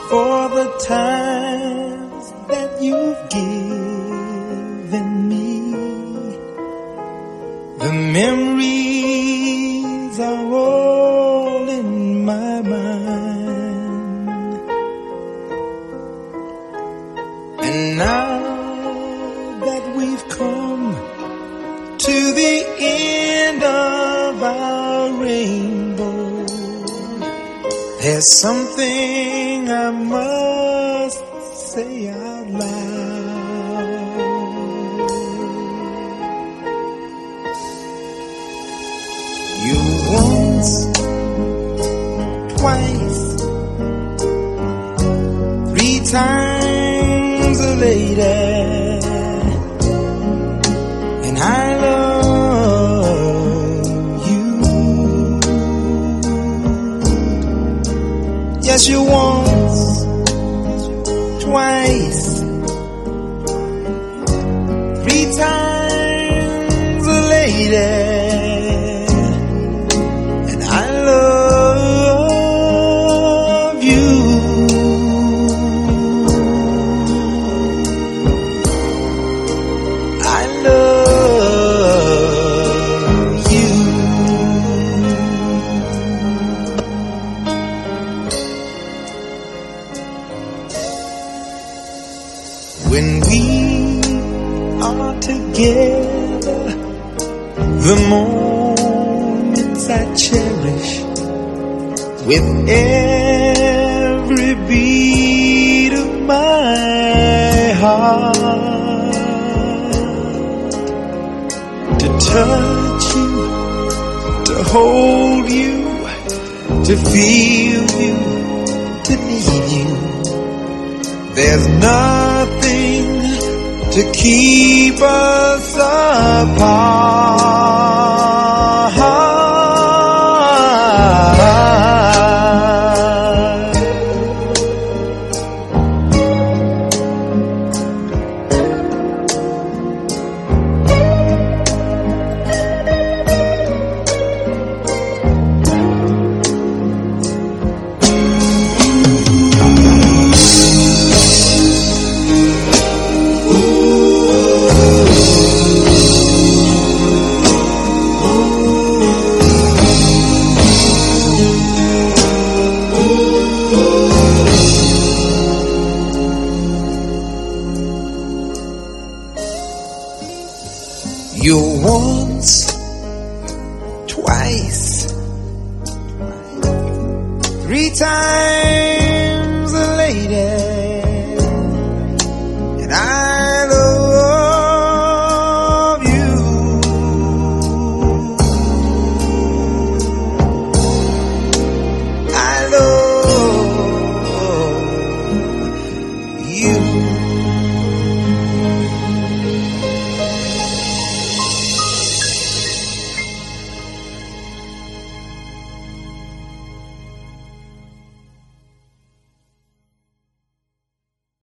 for the times that you've given me. The memories are all in my mind, and now that we've come to the end of our rainbow, there's something I must say out loud. You once, twice, 3 times a lady, and I love you. Yes, you once, twice, 3 times a lady, and I love you. I love you. When we are together, the moments I cherish with every beat of my heart. To touch you, to hold you, to feel you, to need you. There's nothing to keep us apart. You once, twice, 3 times